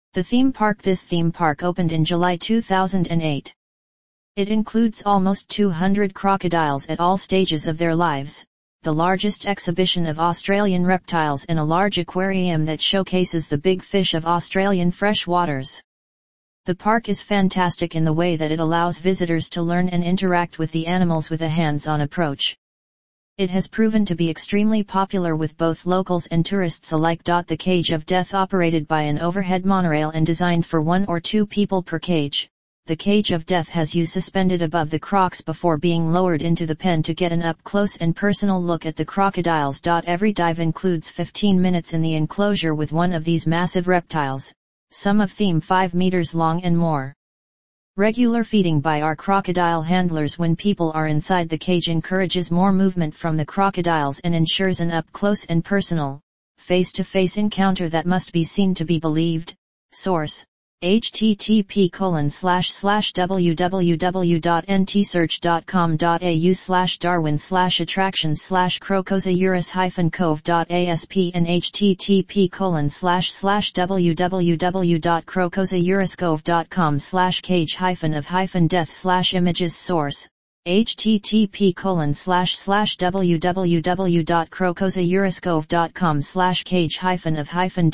The theme park. This theme park opened in July 2008. It includes almost 200 crocodiles at all stages of their lives, the largest exhibition of Australian reptiles in a large aquarium that showcases the big fish of Australian freshwaters. The park is fantastic in the way that it allows visitors to learn and interact with the animals with a hands-on approach. It has proven to be extremely popular with both locals and tourists alike. The Cage of Death, operated by an overhead monorail and designed for 1 or 2 people per cage. The Cage of Death has you suspended above the crocs before being lowered into the pen to get an up-close and personal look at the crocodiles. Every dive includes 15 minutes in the enclosure with one of these massive reptiles, some of them 5 meters long and more. Regular feeding by our crocodile handlers when people are inside the cage encourages more movement from the crocodiles and ensures an up-close and personal, face-to-face encounter that must be seen to be believed. Source: http://www.ntsearch.com.au/darwin/attractions/crocosaurus-cove.asp and http://www.crocosauruscove.com/cage-of-death/images. Source: http://www.crocosauruscove.com/cage-of-death